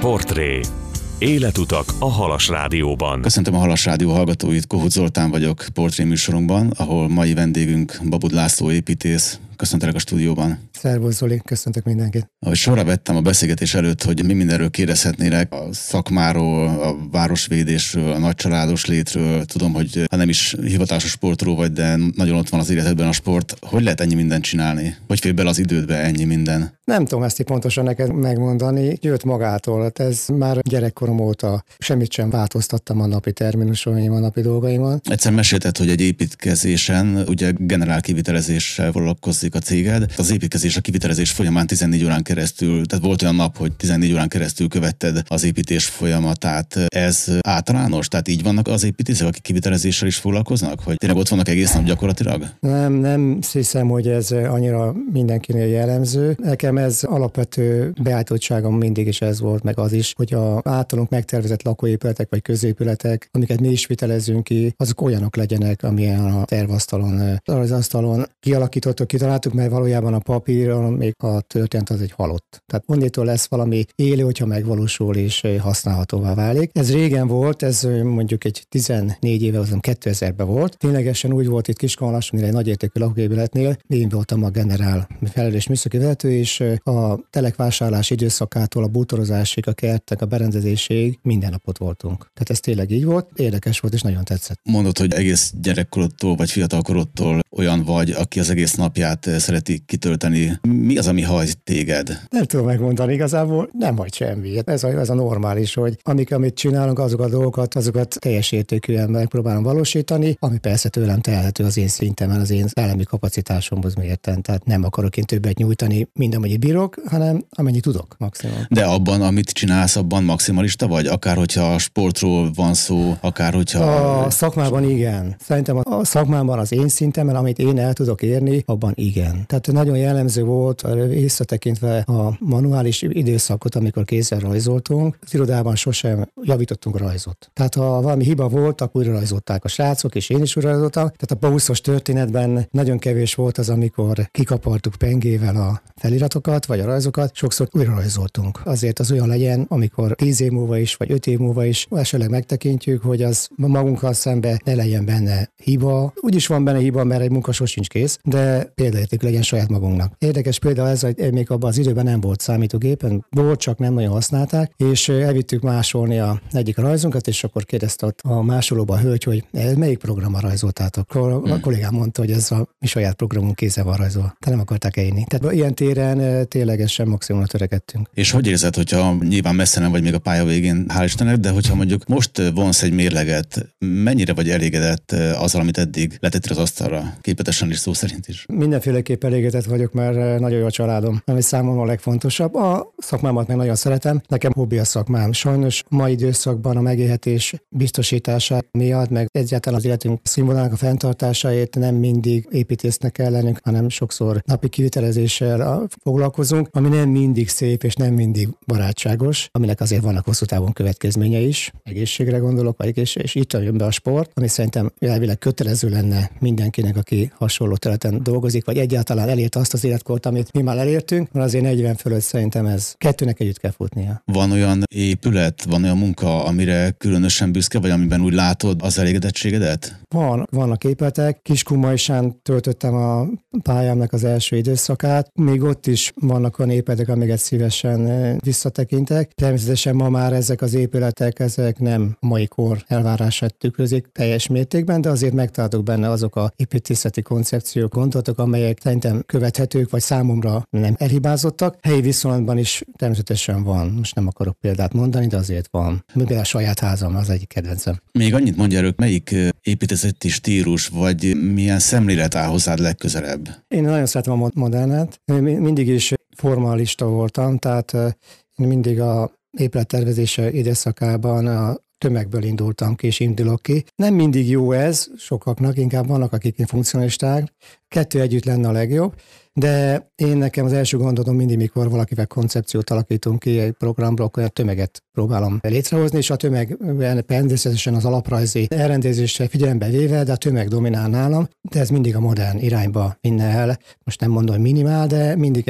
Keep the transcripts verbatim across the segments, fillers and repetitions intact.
Portré. Életutak a Halas Rádióban. Köszöntöm a Halas Rádió hallgatóit, Kohut Zoltán vagyok Portré műsorunkban, ahol mai vendégünk Babud László építész. Köszöntelek a stúdióban. Szervusz Zoli, köszöntök mindenkit. Ahogy sorra vettem a beszélgetés előtt, hogy mi mindenről kérdezhetnélek, a szakmáról, a városvédésről, a nagycsaládos létről. Tudom, hogy hát nem is hivatásos sportról vagy, de nagyon ott van az életedben a sport. Hogy lehet ennyi mindent csinálni? Hogy fér bele az idődbe ennyi minden? Nem tudom ezt így pontosan neked megmondani, jött magától. Hát ez már gyerekkorom óta semmit sem változtattam a napi terminusaim, a napi dolgaimon. Egyszer mesélted, hogy egy építkezésen ugye generál kivitelezéssel foglalkozik a céged. Az építkezés, a kivitelezés folyamán tizennégy órán keresztül, tehát volt olyan nap, hogy tizennégy órán keresztül követted az építés folyamatát. Ez általános? Tehát így vannak az építészek, akik kivitelezéssel is foglalkoznak? Hogy tényleg ott vannak egész nap gyakorlatilag? Nem, nem hiszem, hogy ez annyira mindenkinél jellemző. Nekem ez alapvető beállítottságom mindig is ez volt, meg az is, hogy a általunk megtervezett lakóépületek vagy középületek, amiket mi is vitelezünk ki, azok olyanok legyenek, amilyen a tervasztalon, az asztalon kialakítottuk, kitaláltuk, mert valójában a papíron még a történet az egy halott. Tehát onnétól lesz valami élő, hogyha megvalósul és használhatóvá válik. Ez régen volt, ez mondjuk egy tizennégy éve, azon kétezerben volt. Ténylegesen úgy volt itt Kiskunhalasson, egy nagyértékű lakóépületnél, én voltam a generál felelős műszaki vezető, és a telekvásárlás időszakától a bútorozásig, a kertek, a berendezésig minden napot voltunk. Tehát ez tényleg így volt, érdekes volt és nagyon tetszett. Mondod, hogy egész gyerekkorodtól vagy fiatalkorodtól olyan vagy, aki az egész napját szereti kitölteni. Mi az, ami hajt téged? Nem tudom megmondani, igazából nem hagy semmi. Ez a, ez a normális, hogy amik, amit csinálunk, azok a dolgokat, azokat teljes értékűen megpróbálom valósítani, ami persze tőlem telhető az én szintemen, az én szellemi kapacitásomhoz mérten. Tehát nem akarok én többet nyújtani, mint amennyit bírok, hanem amennyit tudok maximum. De abban, amit csinálsz, abban maximalista vagy? Akár hogyha a sportról van szó, akár hogyha... A szakmában igen. Szerintem a szakmában az én szintemen, amit én el tudok érni, abban igen. Tehát nagyon jellemző volt, visszatekintve a manuális időszakot, amikor kézzel rajzoltunk, az irodában sosem javítottunk rajzot. Tehát ha valami hiba volt, akkor újra rajzolták a srácok, és én is újra rajzoltam. Tehát a bauszos történetben nagyon kevés volt az, amikor kikapartuk pengével a feliratokat, vagy a rajzokat, sokszor újra rajzoltunk. Azért az olyan legyen, amikor tíz év múlva is, vagy öt év múlva is esetleg megtekintjük, hogy az magunkkal szembe ne legyen benne hiba. Úgyis van benne hiba, mert egy munka sosincs kész, de példaérték legyen saját magunknak. Érdekes példa ez, hogy még abban az időben nem volt számítógépen, volt, csak nem nagyon használták, és elvittük másolni a egyik rajzunkat, és akkor kérdezte ott a másolóba a hölgy, hogy melyik programmal rajzoltátok. A hmm. kollégám mondta, hogy ez a mi saját programunk kézzel van rajzolva. Tehát nem akarták elírni. Tehát ilyen téren ténylegesen maximumra törekedtünk. És hogy érzed, hogyha nyilván messze nem vagy még a pálya végén, hál' Istennek, de hogyha mondjuk most vonsz egy mérleget, mennyire vagy elégedett azzal, amit eddig letettél az asztalra, képletesen is, szó szerint is? Mindenféleképp elégedett vagyok, mert nagyon jó a családom, ami számomra a legfontosabb. A szakmámat meg nagyon szeretem, nekem hobbi a szakmám. Sajnos mai időszakban a megélhetés biztosítása miatt, meg egyáltalán az életünk színvonalának a fenntartásáért nem mindig építésznek kell lennünk, hanem sokszor napi kivitelezéssel foglalkozunk, ami nem mindig szép és nem mindig barátságos, aminek azért vannak hosszú távon következménye is, egészségre gondolok, vagy egészség, és itt jön be a sport, ami szerintem elvileg kötelező lenne mindenkinek, aki hasonló területen dolgozik, vagy egyáltalán elért azt az életkort, amit mi már elértünk, mert azért negyven fölött szerintem ez kettőnek együtt kell futnia. Van olyan épület, van olyan munka, amire különösen büszke vagy, amiben úgy látod az elégedettségedet? Van, vannak épületek. Kiskunhalasson töltöttem a pályámnak az első időszakát. Még ott is vannak olyan épületek, amiket szívesen visszatekintek. Természetesen ma már ezek az épületek, ezek nem a mai kor elvárását tükrözik teljes mértékben, de azért megtaláltuk benne azok a építészeti koncepciók, gondolatok, amelyek szerintem követhetők, vagy számomra nem elhibázottak. Helyi viszonylatban is természetesen van. Most nem akarok példát mondani, de azért van. Például a saját házam az egyik kedvencem. Még annyit mondja erről, melyik építészeti stílus, vagy milyen szemlélet áll hozzád legközelebb? Én nagyon szeretem a modernet. Mindig is formalista voltam, tehát én mindig a épülettervezése időszakában a tömegből indultam ki, és indulok ki. Nem mindig jó ez, sokaknak, inkább vannak, akik funkcionalisták. Kettő együtt lenne a legjobb, de én nekem az első gondolatom mindig, mikor valakivel koncepciót alakítunk ki egy programból, akkor a tömeget próbálom létrehozni, és a tömeg természetesen az alaprajzi elrendezésre figyelembe véve, de a tömeg dominál nálam, de ez mindig a modern irányba vinne el. Most nem mondom, hogy minimál, de mindig egy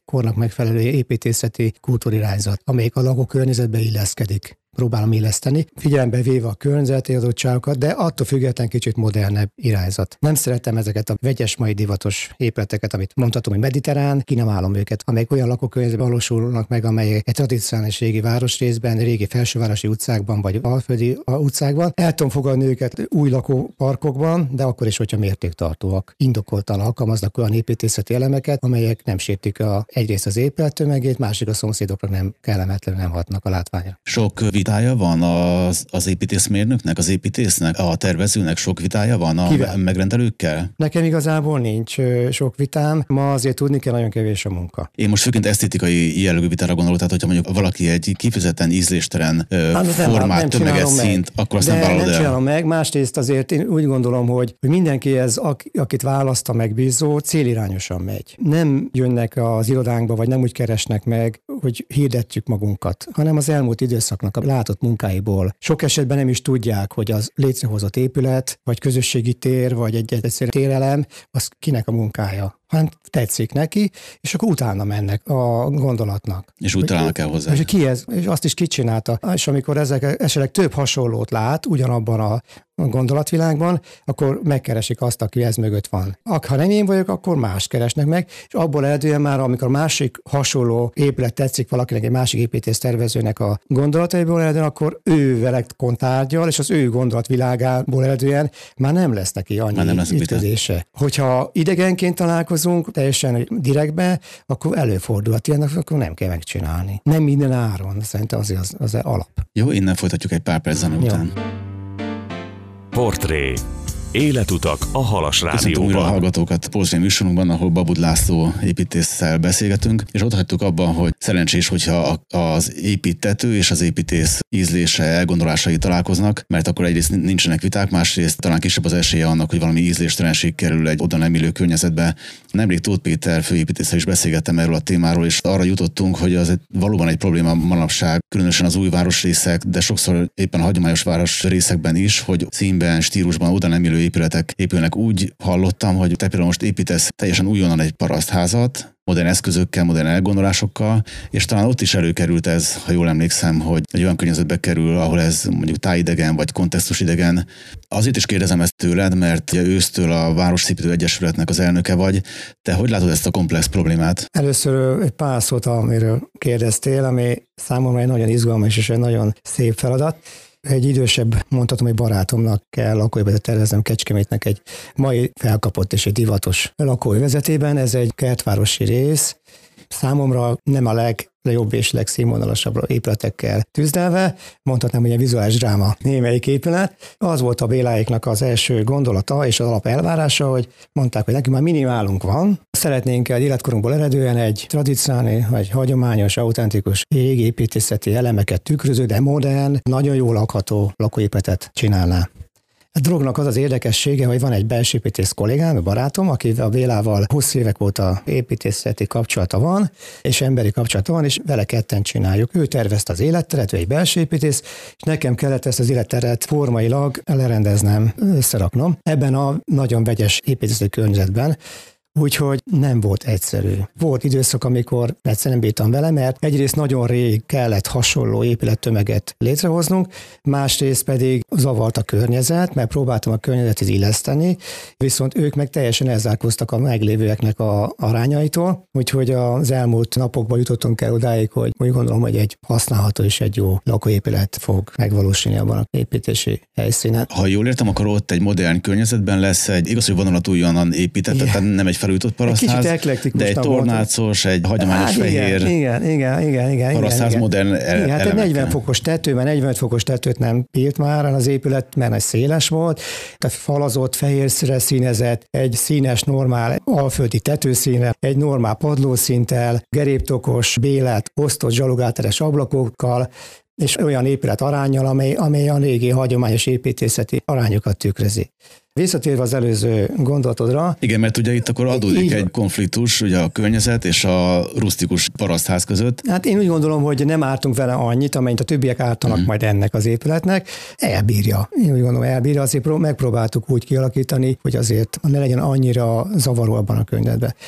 kornak megfelelő építészeti kultúrirányzat, amelyik a lakókörnyezetbe illeszkedik. Próbálom illeszteni, figyelembe véve a környezeti adottságokat, de attól függetlenül kicsit modernebb irányzat. Nem szeretem ezeket a vegyes mai divatos épületeket, amit mondhatom, hogy mediterrán, ki nem állom őket, amelyek olyan lakókörnyezetben valósulnak meg, amelyek egy tradicionális régi városrészben, régi felsővárosi utcákban vagy alföldi utcákban. El tudom fogadni őket új lakóparkokban, de akkor is, hogyha mértéktartóak. Indokoltan alkalmaznak olyan építészeti elemeket, amelyek nem sértik a, egyrészt az épület tömegét, másik a szomszédokra nem kellemetlenül nem hatnak a látványra. Sok vitája van az, az építészmérnöknek, az építésznek, a tervezőnek, sok vitája van a Kivel? megrendelőkkel? Nekem igazából nincs sok vitám, ma azért tudni kell, nagyon kevés a munka. Én most főként esztétikai jellegű vitára gondolok, tehát hogyha mondjuk valaki egy kifejezetten ízléstelen hát, formát, nem, tömeges szint, akkor azt de nem vállalod el. Nem csinálom meg, másrészt azért én úgy gondolom, hogy, hogy mindenki ez, akit választ a megbízó, célirányosan megy. Nem jönnek az irodánkba, vagy nem úgy keresnek meg, hogy hirdetjük magunkat, hanem az elmúlt időszaknak a látott munkáiból. Sok esetben nem is tudják, hogy az létrehozott épület, vagy közösségi tér, vagy egy egyszerű térelem, az kinek a munkája, hanem tetszik neki, és akkor utána mennek a gondolatnak. És úgy találnak el hozzá. És ki ez, és azt is kicsinálta. És amikor ezek esetleg több hasonlót lát, ugyanabban a gondolatvilágban, akkor megkeresik azt, aki ez mögött van. Ha nem én vagyok, akkor más keresnek meg, és abból eredően már, amikor másik hasonló épület tetszik valakinek, egy másik építész tervezőnek a gondolataiból eredően, akkor ő vele kontárgyal, és az ő gondolatvilágából eredően már nem lesz neki annyi ütközése. Hogyha idegenként találkozunk, teljesen direktbe, akkor előfordulhat ilyenek, akkor nem kell megcsinálni. Nem minden áron, szerintem az az, az alap. Jó, innen folytatjuk egy pár perc zene után. Portré. Életutak a Halas Rádióban. Köszöntöm újra a hallgatókat Portré műsorunkban, ahol Babud László építésszel beszélgetünk, és ott hagytuk abban, hogy szerencsés, hogyha az építtető és az építész ízlése, elgondolásai találkoznak, mert akkor egyrészt nincsenek viták, másrészt talán kisebb az esélye annak, hogy valami ízléstelenség kerül egy oda nem illő környezetbe. Nemrég Tóth Péter főépítésszel is beszélgettem erről a témáról, és arra jutottunk, hogy az valóban egy probléma manapság, különösen az új városrészek, de sokszor éppen a hagyományos városrészekben is, hogy színben, stílusban oda nem illő épületek épülnek. Úgy hallottam, hogy te például most építesz teljesen újonnan egy parasztházat, modern eszközökkel, modern elgondolásokkal, és talán ott is előkerült ez, ha jól emlékszem, hogy egy olyan környezetbe kerül, ahol ez mondjuk tájidegen vagy kontextusidegen. Azért is kérdezem ezt tőled, mert ugye ősztől a Városszépítő Egyesületnek az elnöke vagy. Te hogy látod ezt a komplex problémát? Először egy pár szót, amiről kérdeztél, ami számomra egy nagyon izgalmas és egy nagyon szép feladat. Egy idősebb, mondhatom, hogy barátomnak kell lakóövezetet terveznem Kecskemétnek egy mai felkapott és egy divatos lakóövezetében. Ez egy kertvárosi rész. Számomra nem a legjobb és legszínvonalasabb épületekkel tűzdelve, mondhatnám, hogy egy vizuális dráma némelyik épület. Az volt a Béláéknak az első gondolata és az alap elvárása, hogy mondták, hogy nekünk már minimálunk van, szeretnénk egy életkorunkból eredően egy tradicionális, vagy hagyományos, autentikus régi építészeti elemeket tükröző, de modern, nagyon jól lakható lakóépületet csinálná. A dolognak az az érdekessége, hogy van egy belsőépítész kollégám, barátom, aki a Bélával hosszú évek óta építészeti kapcsolata van, és emberi kapcsolata van, és vele ketten csináljuk. Ő tervezte az életteret, ő egy belsőépítész, és nekem kellett ezt az életteret formailag lerendeznem, összeraknom. Ebben a nagyon vegyes építészeti környezetben, úgyhogy nem volt egyszerű. Volt időszak, amikor egyszerűen bírtam vele, mert egyrészt nagyon rég kellett hasonló épülettömeget létrehoznunk, másrészt pedig zavart a környezet, mert próbáltam a környezetet illeszteni, viszont ők meg teljesen elzárkóztak a meglévőeknek a arányaitól, úgyhogy az elmúlt napokban jutottunk el odáig, hogy úgy gondolom, hogy egy használható és egy jó lakóépület fog megvalósulni abban a építési helyszínen. Ha jól értem, akkor ott egy modern környezetben lesz egy igaz, hogy vonalat újonnan épített, tehát nem egy felújított parasztház, de egy tornácos, egy hagyományos hát, fehér igen, igen, igen, igen, parasztház igen, modern el- igen, hát egy negyven fokos tetőben, negyvenöt fokos tetőt nem bírt már az épület, mert egy széles volt, tehát falazott, fehérre színezett, egy színes, normál alföldi tetőszíne, egy normál padlószinttel, geréptokos, bélet, osztott zsalugáteres ablakokkal, és olyan épület aránnyal, amely, amely a régi hagyományos építészeti arányokat tükrözi. Visszatérve az előző gondolatodra. Igen, mert ugye itt akkor adódik így egy konfliktus ugye a környezet és a rusztikus parasztház között. Hát én úgy gondolom, hogy nem ártunk vele annyit, amennyit a többiek ártanak mm. majd ennek az épületnek. Elbírja. Én úgy gondolom, elbírja. Azért megpróbáltuk úgy kialakítani, hogy azért ne legyen annyira zavaró abban a környezetben.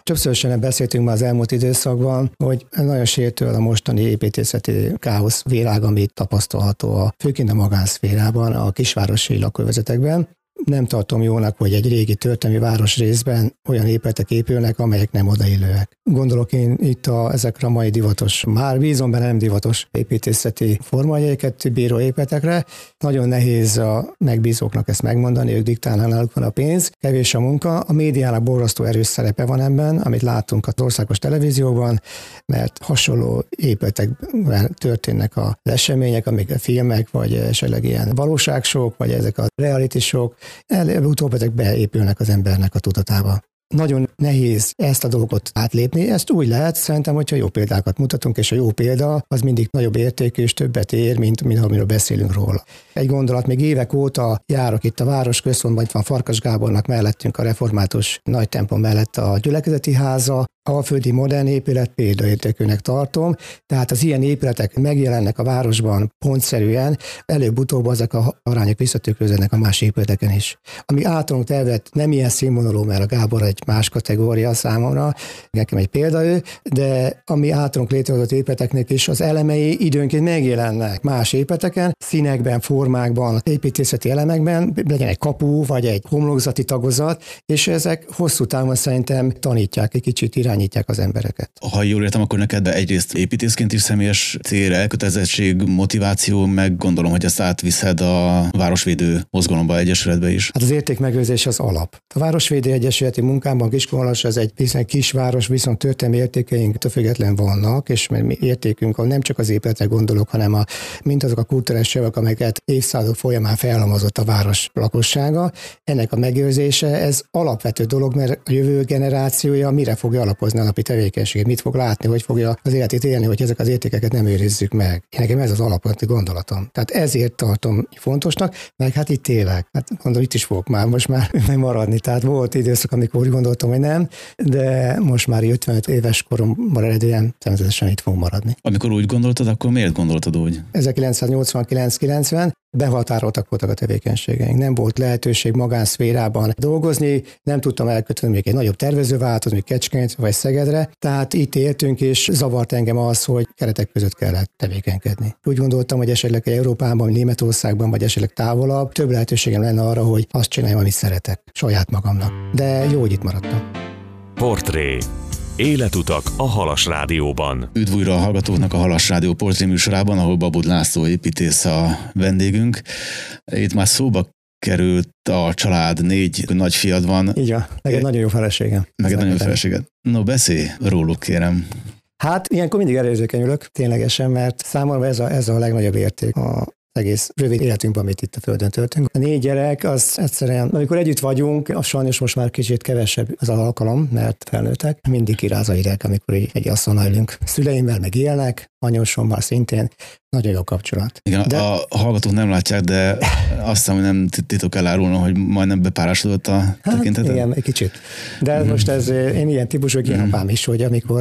Többszörösen beszéltünk már az elmúlt időszakban, hogy nagyon sértő a mostani építészeti káosz világ, amit tapasztalható a, főként a magánszférában, a kisvárosi lakóvezetekben. Nem tartom jónak, hogy egy régi történelmi városrészben olyan épületek épülnek, amelyek nem odaillőek. Gondolok én itt a, ezekre a mai divatos, már bízom benne nem divatos építészeti formajegyeket bíró épületekre. Nagyon nehéz a megbízóknak ezt megmondani, ők diktálnak, náluk van a pénz, kevés a munka. A médiának borzasztó erős szerepe van ebben, amit látunk az országos televízióban, mert hasonló épületekben történnek a események, amik a filmek, vagy esetleg ilyen valóságsók, vagy ezek a reality show-k, előbb-utóbb ezek beépülnek az embernek a tudatába. Nagyon nehéz ezt a dolgot átlépni, ezt úgy lehet szerintem, hogyha jó példákat mutatunk, és a jó példa az mindig nagyobb értékű és többet ér, mint, mint amiről beszélünk róla. Egy gondolat, még évek óta járok itt a városközpontban, itt van Farkas Gábornak mellettünk a református nagy templom mellett a gyülekezeti háza, alföldi modern épület példaértékűnek tartom, tehát az ilyen épületek megjelennek a városban pontszerűen, előbb-utóbb ezek a arányok visszatükröződnek a más épületeken is. Ami általunk tervett nem ilyen színvonalú, mert a Gábor egy más kategória számomra, nekem egy példa ő, de ami általunk létrehozott épületeknek is az elemei időnként megjelennek más épületeken, színekben, formákban, építészeti elemekben, legyen egy kapu, vagy egy homlokzati tagozat, és ezek hosszú távon szerintem tanítják egy kicsit irány irányítják az embereket. Ha jól értem, akkor neked egyrészt építészként is személyes célra, elkötelezettség, motiváció, meg gondolom, hogy ezt átviszed a Városvédő Mozgalomba, egyesületbe is. Hát az értékmegőrzés az alap. A Városvédő Egyesületi munkában Kiskunhalas az egy viszont kisváros, viszont történelmi értékeink független vannak, és mert mi értékünk nem csak az épületre gondolok, hanem a, mint azok a kulturális javak, amelyeket évszázadok folyamán felhalmozott a város lakossága. Ennek a megőrzése, ez alapvető dolog, mert a jövő generációja mire fogja alapozni a napi tevékenységet, mit fog látni, hogy fogja az életét élni, hogy ezek az értékeket nem őrizzük meg. Én nekem ez az alapvető gondolatom. Tehát ezért tartom fontosnak, meg hát itt élek. Hát gondolom, itt is fogok már most már maradni. Tehát volt időszak, amikor úgy gondoltam, hogy nem, de most már ötvenöt éves koromban eredően természetesen itt fogok maradni. Amikor úgy gondoltad, akkor miért gondoltad úgy? ezerkilencszáznyolcvankilenc kilencven behatároltak voltak a tevékenységeink. Nem volt lehetőség magánszférában dolgozni, nem tudtam elkötni még egy nagyobb tervezővállalatot, még Kecskemét vagy Szegedre, tehát itt éltünk, és zavart engem az, hogy keretek között kellett tevékenykedni. Úgy gondoltam, hogy esetleg Európában, Németországban, vagy esetleg távolabb több lehetőségem lenne arra, hogy azt csináljam, amit szeretek, saját magamnak. De jó, hogy itt maradtam. Portré. Életutak a Halas Rádióban. Üdv újra a hallgatóknak a Halas Rádió portré műsorában, ahol Babud László építész a vendégünk. Itt már szóba került a család, négy nagyfiad van. Így van, meg egy nagyon jó feleségem. Meg egy nagyon jó feleséged. No, beszélj róluk, kérem. Hát ilyenkor mindig erérzékenyülök, ténylegesen, mert számomra ez a, ez a legnagyobb érték a egész rövid életünkben, amit itt a Földön töltünk. A négy gyerek, az egyszerűen, amikor együtt vagyunk, az sajnos most már kicsit kevesebb az alkalom, mert felnőttek. Mindig kiráz a hideg, amikor így egy asztalnál ülünk. Szüleimmel meg élnek, anyósommal szintén. Nagyon jó kapcsolat. Igen, de... a hallgatók nem látják, de azt hiszem, hogy nem titok elárulna, hogy majdnem bepárásodott a hát, tekinteted. Igen, egy kicsit. De mm. most ez, én ilyen típusú, ilyen mm. apám is, hogy amikor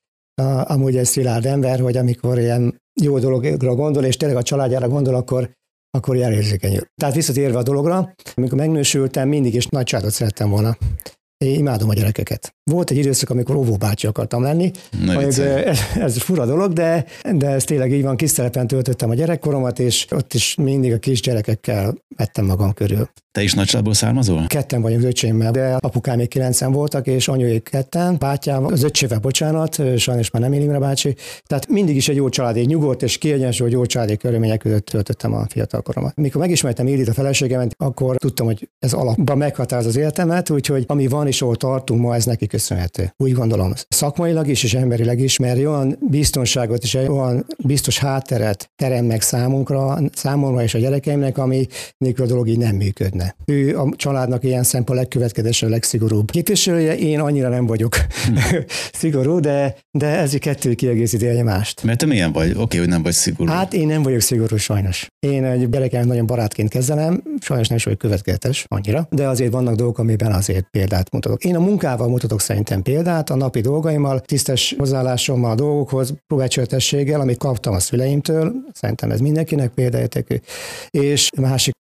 a, amúgy egy szilárd ember, hogy amikor ilyen jó dologra gondol, és tényleg a családjára gondol, akkor, akkor elérzékenyül. Tehát visszatérve a dologra, amikor megnősültem, mindig is nagy családot szerettem volna. Én imádom a gyerekeket. Volt egy időszak, amikor óvóbácsi akartam lenni. Ez, ez fura dolog, de, de ez tényleg így van, kis telepen töltöttem a gyerekkoromat, és ott is mindig a kis gyerekekkel vettem magam körül. Te is nagy családból származol? Ketten vagyunk az öcsémmel, de apukám még kilencen voltak, és anyuék ketten, bátyával, az öccsével, bocsánat, sajnos már nem él Imre bácsi. Tehát mindig is egy jó családi, nyugodt és kiegyensúlyozott jó családi körülmények között töltöttem a fiatal koromat. Mikor megismertem Élit, a feleségemet, akkor tudtam, hogy ez alapban meghatároz az életemet, úgyhogy ami van és ahol tartunk ma, ez neki köszönhető. Úgy gondolom, szakmailag is és emberileg is, mert olyan biztonságot és egy olyan biztos hátteret terem meg számunkra, számomra és a gyerekeimnek, ami nélkül a dolog így nem működne. Ő a családnak ilyen szempont legkövetkezésebb, legszigorúbb képviselője, én annyira nem vagyok hm. szigorú, de, de ez a kettő kiegészíti egymást. Mert te milyen vagy? Oké, okay, hogy nem vagy szigorú. Hát én nem vagyok szigorú sajnos. Én egy gyerekem nagyon barátként kezelem, sajnos nem is vagyok következetes annyira, de azért vannak dolgok, amiben azért példát mutatok. Én a munkával mutatok szerintem példát, a napi dolgaimmal, tisztes hozzáállásommal a dolgokhoz, próbálcsövetességgel, amit kaptam a szüleimtől, szerintem ez mindenkinek példaértékű. És másik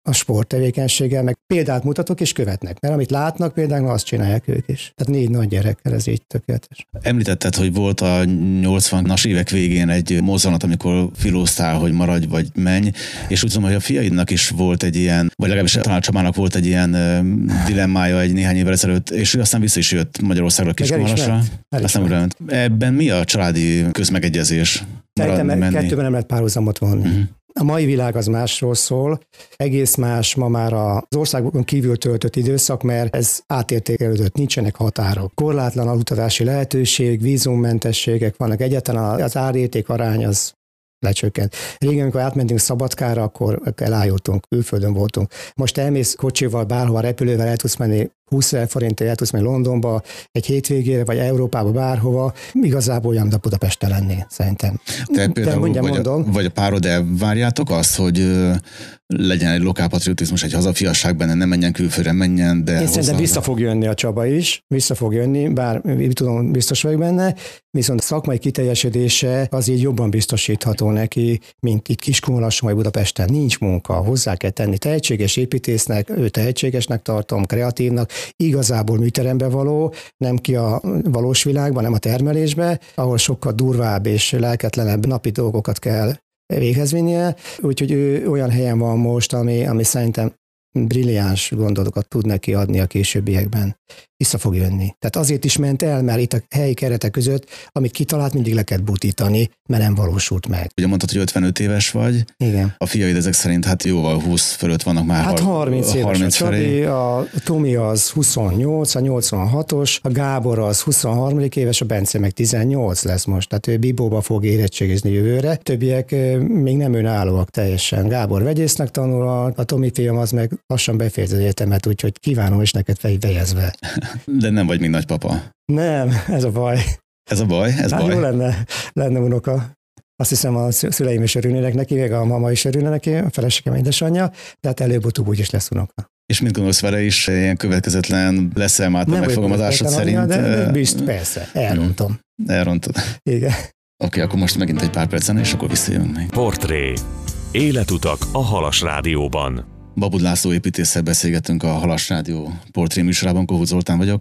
a sporttevékenységgel, meg példát mutatok és követnek, mert amit látnak például, azt csinálják ők is. Tehát négy nagy gyerekkel ez így tökéletes. Említetted, hogy volt a nyolcvanas évek végén egy mozzanat, amikor filóztál, hogy maradj vagy menj, és úgy tudom, hogy a fiaidnak is volt egy ilyen, vagy legalábbis talán Csabának volt egy ilyen dilemmája egy néhány évvel ezelőtt, és ő aztán vissza is jött Magyarországra, Kiskunhalasra. Aztán újra ment. Ebben mi a családi közmegegyezés? Szerintem kettőben nem lehet párhuzamot vonni. Uh-huh. A mai világ az másról szól, egész más ma már az országokon kívül töltött időszak, mert ez átértékelődött, nincsenek határok. Korlátlan alutazási lehetőség, vízummentességek vannak, egyáltalán az árérték arány az lecsökkent. Régen, amikor átmentünk Szabadkára, akkor elájultunk, külföldön voltunk. Most elmész kocsival, bárhova repülővel el tudsz menni, húszezer forintért el tudsz menni Londonba, egy hétvégére, vagy Európába, bárhova. Igazából olyan, de Budapesten lenni, szerintem. Te például, mondjam, vagy, mondom, a, vagy a párod elvárjátok azt, hogy ö, legyen egy lokálpatriotizmus, egy hazafiasság benne, nem menjen külföldre, menjen, de... Én szerintem vissza fog jönni a Csaba is, vissza fog jönni, bár tudom, biztos vagyok benne, viszont a szakmai kiteljesedése az így jobban biztosítható neki, mint itt Kiskunhalason vagy Budapesten. Nincs munka, hozzá kell tenni. Tehetséges építésznek, ő tehetségesnek tartom, kreatívnak, igazából műterembe való, nem ki a valós világban, nem a termelésbe, ahol sokkal durvább és lelketlenebb napi dolgokat kell véghez vinnie, úgyhogy ő olyan helyen van most, ami, ami szerintem brilliáns gondolatokat tud neki adni a későbbiekben. Vissza fog jönni. Tehát azért is ment el, mert itt a helyi keretek között, amit kitalált, mindig le kell butítani, mert nem valósult meg. Ugye mondtad, hogy ötvenöt éves vagy. Igen. A fiaid ezek szerint hát jóval húsz fölött vannak már. Hát harminc éves harminc a Csabi, a Tomi az huszonnyolc, a nyolcvanhatos, a Gábor az huszonhárom éves, a Bence meg tizennyolc lesz most, tehát ő Bibóba fog érettségizni jövőre. Többiek még nem önállóak teljesen. Gábor vegyésznek tanul, a Tomi fiam az meg lassan befejezi az egyetemet, úgyhogy kívánom is neked fejezve. De nem vagy még nagypapa. Nem, ez a baj. Ez a baj? Ez hát baj? Jó lenne, lenne unoka. Azt hiszem a szüleim is örülnének neki, meg a mama is örülne neki, a feleségem édesanyja, de hát előbb-utóbb úgyis lesz unoka. És mit gondolsz vele is, ilyen következetlen leszel már a megfogalmazásod szerint? De bizt, persze, elrontom. Elrontod. Igen. Oké, okay, akkor most megint egy pár percen, és akkor visszajövünk még. Portré. Életutak a Halas Rádióban. Babud László építésszel beszélgetünk a Halas Rádió portré műsorában, Kohut Zoltán vagyok.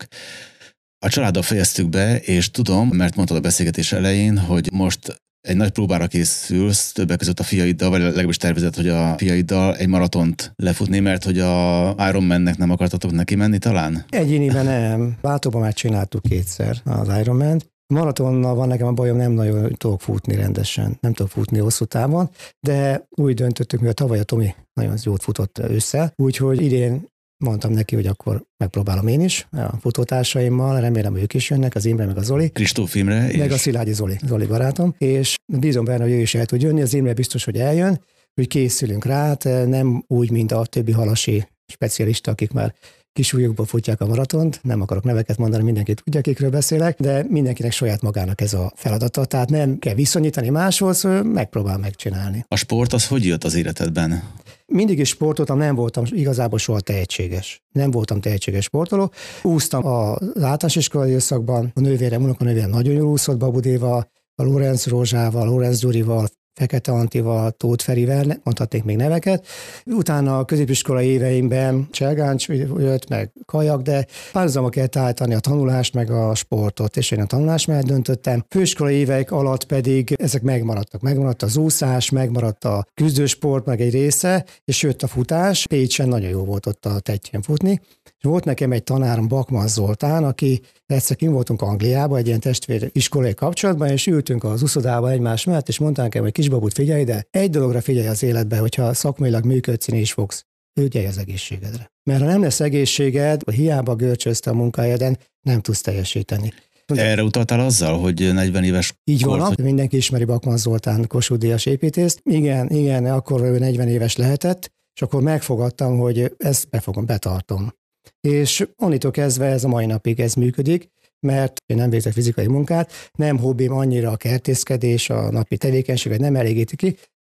A családdal fejeztük be, és tudom, mert mondtad a beszélgetés elején, hogy most egy nagy próbára készülsz, többek között a fiaiddal, vagy legalábbis tervezett, hogy a fiaiddal egy maratont lefutni, mert hogy a Ironmannek nem akartatok neki menni talán? Egyéniben nem. Váltóban már csináltuk kétszer az Ironman-t. Maratonnal van nekem a bajom, nem nagyon tudok futni rendesen, nem tudok futni hosszú távon, de úgy döntöttük, mivel tavaly a Tomi nagyon jót futott össze, úgyhogy idén mondtam neki, hogy akkor megpróbálom én is, a futótársaimmal, remélem, ők is jönnek, az Imre meg a Zoli. Kristóf Imre. Meg és... a Szilágyi Zoli, Zoli barátom, és bízom benne, hogy ő is el tud jönni, az Imre biztos, hogy eljön, hogy készülünk rá, nem úgy, mint a többi halasi specialista, akik már kisúlyokból futják a maratont, nem akarok neveket mondani, mindenki tudja, akikről beszélek, de mindenkinek saját magának ez a feladata, tehát nem kell viszonyítani máshoz, megpróbál megcsinálni. A sport az hogy jött az életedben? Mindig is sportoltam, nem voltam igazából soha tehetséges. Nem voltam tehetséges sportoló. Úsztam az általános iskolai időszakban, a nővérem, unokanővérem nagyon jól úszott Babudéval, a Lorenz Rózsával, Lorenz Gyurival, Fekete Antival, Tóth Ferivel, mondhatnék még neveket. Utána a középiskolai éveimben cselgáncs jött, meg kajak, de párhuzamba kellett állítani a tanulást, meg a sportot, és én a tanulás mellett döntöttem. Főiskolai évek alatt pedig ezek megmaradtak. Megmaradt az úszás, megmaradt a küzdősport, meg egy része, és jött a futás. Pécsen nagyon jó volt ott a tetjén futni. És volt nekem egy tanárom, Bakman Zoltán, aki egyszer kint voltunk Angliában, egy ilyen testvér iskolai kapcsolatban, és ültünk az uszodában egymás mellett, és mondták nekem, hogy kisbabut, figyelj ide, egy dologra figyelj az életbe, hogyha szakmailag működsz, és fogsz, ügyelj az egészségedre. Mert ha nem lesz egészséged, vagy hiába görcsözte a munkahelyeden, nem tudsz teljesíteni. Erre utaltál azzal, hogy negyven éves Így van, kor... mindenki ismeri Bakman Zoltán, Kossuth Díjas építészt. Igen, igen, akkor ő negyven éves lehetett, és akkor megfogadtam, hogy ezt befogom, betartom. És onnitól kezdve ez a mai napig ez működik, mert én nem végzek fizikai munkát, nem hobbim annyira a kertészkedés, a napi tevékenység, hogy nem elégíti ki,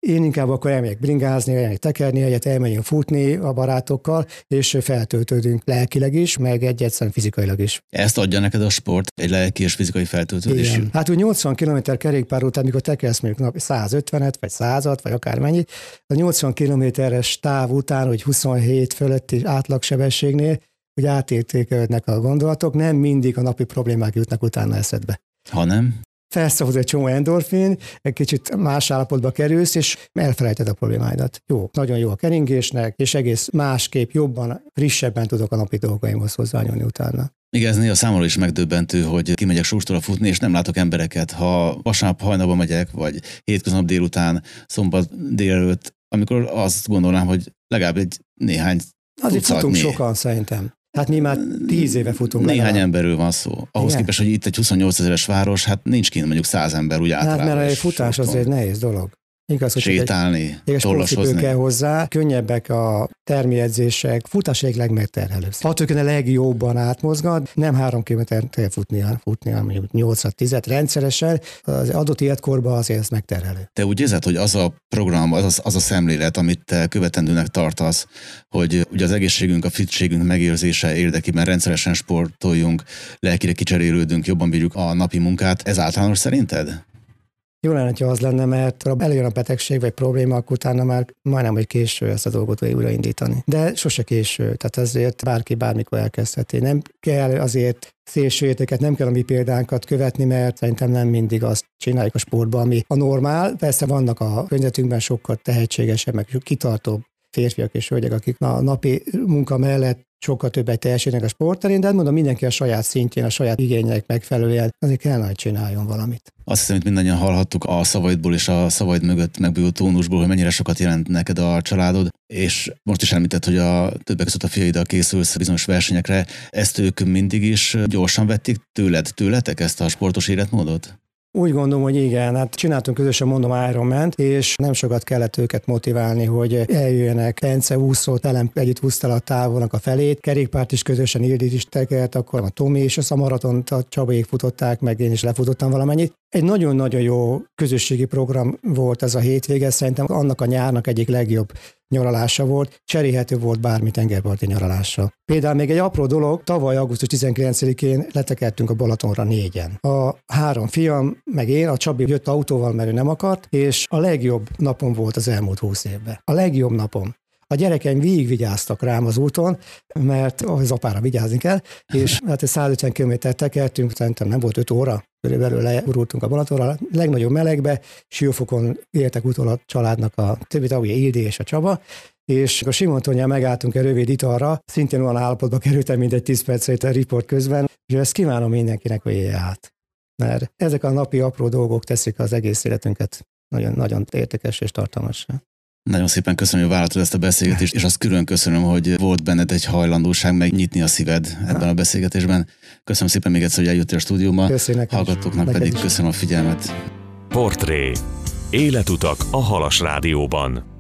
Én inkább akkor elmegyek bringázni, elmegyek tekerni, egyet elmegyünk futni a barátokkal, és feltöltődünk lelkileg is, meg egyetlen fizikailag is. Ezt adja neked a sport, egy lelki és fizikai feltöltődés? Igen. Hát úgy nyolcvan kilométer kerékpár után, mikor tekersz mondjuk napi százötvenet, vagy százat, vagy akármennyit, a nyolcvan kilométeres táv után, hogy huszonhét fölötti átlagsebességnél, hogy átértékelődnek a gondolatok, nem mindig a napi problémák jutnak utána eszedbe. Hanem? Felszabadul egy csomó endorfin, egy kicsit más állapotba kerülsz, és elfelejted a problémáidat. Jó, nagyon jó a keringésnek, és egész másképp, jobban, frissebben tudok a napi dolgaimhoz hozzányúlni utána. Igen, ez néha számomra is megdöbbentő, hogy kimegyek Sóstorra futni, és nem látok embereket. Ha vasárnap hajnalban megyek, vagy hétköznap délután, szombat délelőtt, amikor azt gondolnám, hogy legalább egy néhány Azért futunk sokan szerintem. Hát mi már tíz éve futunk. Néhány legalább. Emberről van szó. Ahhoz igen. képest, hogy itt egy huszonnyolc ezeres város, hát nincs kint mondjuk száz ember úgy általában. Hát mert a futás az egy nehéz dolog. Igaz, hogy sétálni, tollashozni. Kell hozzá, könnyebbek a termiedzések, futás egy legmegterhelőbb. Ha tőken a legjobban átmozgat, nem három kilométert kell futni, futni, mondjuk nyolcat, tízet rendszeresen, az adott életkorban azért ez megterhelő. Te úgy érzed, hogy az a program, az, az a szemlélet, amit te követendőnek tartasz, hogy ugye az egészségünk, a fitségünk megőrzése érdekében rendszeresen sportoljunk, lelkire kicserélődünk, jobban bírjuk a napi munkát, ez általános szerinted? Jó lenne, ha az lenne, mert ha előjön a betegség vagy probléma, akkor utána már majdnem, hogy késő ezt a dolgot újraindítani. De sose késő, tehát ezért bárki bármikor elkezdheti. Nem kell azért szélső értéket, nem kell a mi példánkat követni, mert szerintem nem mindig azt csináljuk a sportban, ami a normál. Persze vannak a környezetünkben sokkal tehetségesebb, meg kitartóbb férfiak és hölgyek, akik a napi munka mellett sokkal többet teljesítenek a sportterén, de mondom, mindenki a saját szintjén, a saját igények megfelelően azért kellene, hogy csináljon valamit. Azt hiszem, hogy mindannyian hallhattuk a szavaidból és a szavaid mögött megbújó tónusból, hogy mennyire sokat jelent neked a családod, és most is említett, hogy a többek között a fiaiddal készülsz bizonyos versenyekre. Ezt ők mindig is gyorsan vették tőled, tőletek ezt a sportos életmódot? Úgy gondolom, hogy igen, hát csináltunk közösen, mondom, Ironman-t, és nem sokat kellett őket motiválni, hogy eljöjjenek. Bence úszott, velem együtt húzta a távolnak a felét, kerékpárt is közösen, Ildit is tekert, akkor a Tomi és a maratont a Csabék futották, meg én is lefutottam valamennyit. Egy nagyon-nagyon jó közösségi program volt ez a hétvége, szerintem annak a nyárnak egyik legjobb nyaralása volt, cserélhető volt bármi tengerparti nyaralással. Például még egy apró dolog, tavaly augusztus tizenkilencedikén letekertünk a Balatonra négyen. A három fiam, meg én, a Csabi jött autóval, mert ő nem akart, és a legjobb napom volt az elmúlt húsz évben. A legjobb napom. A gyerekeim végigvigyáztak rám az úton, mert az apára vigyázni kell, és hát százötven kilométert tekertünk, szerintem nem volt öt óra, körülbelül leurultunk a Balatonra, a legnagyobb melegbe, Siófokon éltek utol a családnak a többi tagja, Ildi és a Csaba, és a Simontonnyal megálltunk egy rövid italra, szintén olyan állapotba kerültem, mint egy tíz percre a riport közben, és ezt kívánom mindenkinek, hogy élje át. Mert ezek a napi apró dolgok teszik az egész életünket nagyon, nagyon értékes és tartalmasra. Nagyon szépen köszönöm, hogy vállaltad ezt a beszélgetést, és azt külön köszönöm, hogy volt benned egy hajlandóság megnyitni a szíved ebben a beszélgetésben. Köszönöm szépen még egyszer, hogy eljöttél a stúdióba. Hallgatóknak pedig köszönöm a figyelmet. Portré. Életutak a Halas Rádióban.